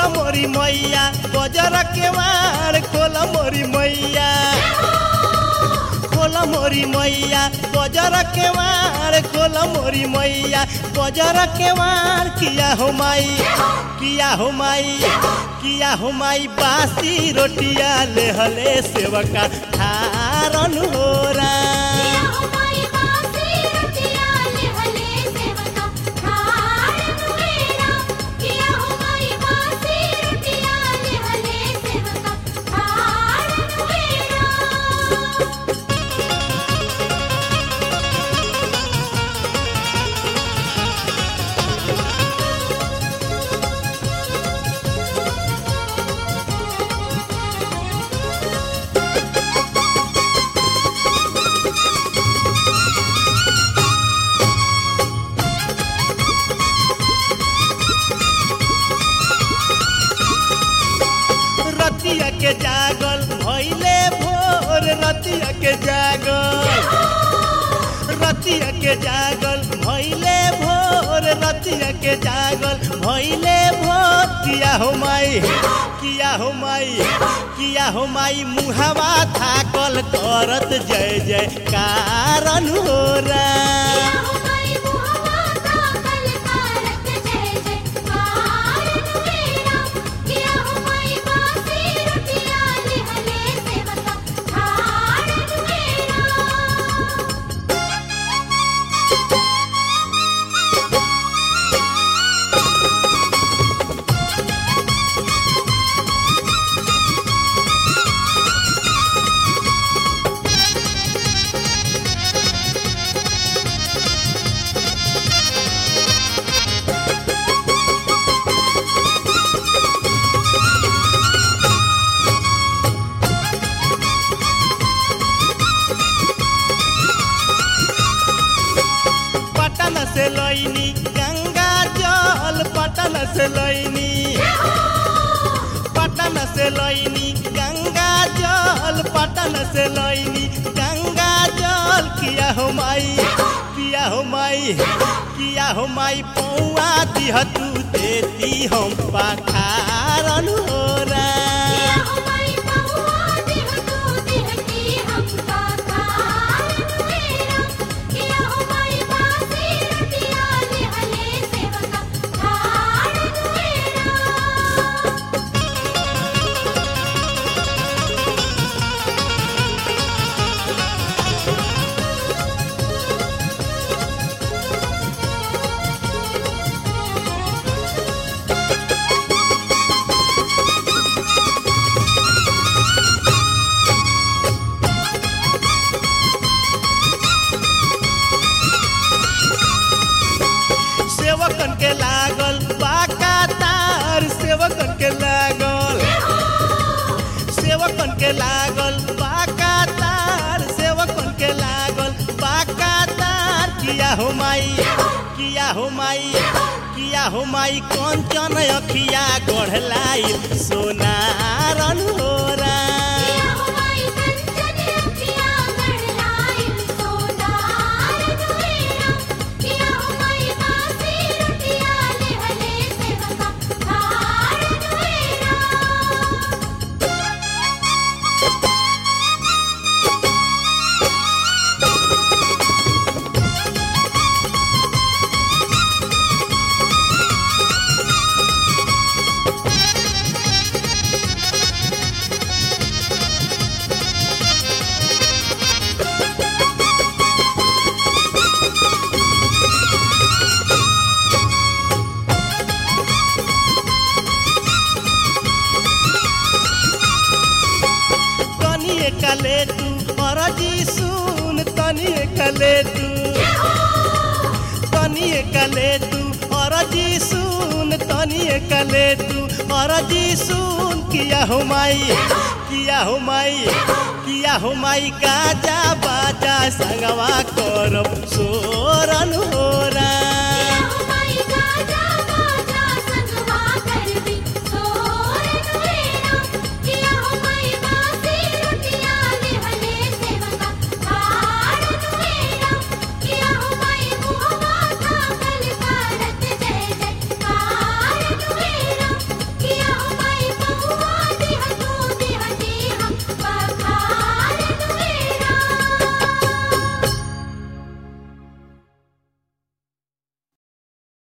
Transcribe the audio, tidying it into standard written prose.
मोरी मैया बजर के वार खोला मोरी मैया खोला मोरी मैया बजर के वार खोला मोरी मैया बजर के वार किया हो माई किया हो माई किया हो माई बासी रोटिया ले हले सेवका ठारन हो रा रतिया के जागल भइले भोर रतिया के जागल रतिया के जागल भइले भोर रतिया के जागल भइले भोर किया हो माई किया हो माई किया हो माई मुहावा थाकल करत जय जय कारण हो रा से लैनी गंगा जल पटन से लैनी पटन से लैनी गंगा जल पटन से लैनी गंगा जल किया हो माई किया हो माई किया हो माई पौआ दिह तू देती हम पाखारन हो रा सेवकन के लागल बाका तार सेवकन के लागल सेवकन के लागल बाका तार सेवकन के लागल बाका तार किया हो माई किया हो माई किया हो माई कंचन अखिया गढ़लाई सोनारन हो रा कले तू अरजी सुन तनी कले तू अरजी सुन तनी कले तू अरजी सुन किया हो माई किया हो माई किया हो माई गाजा बाजा संगवा करब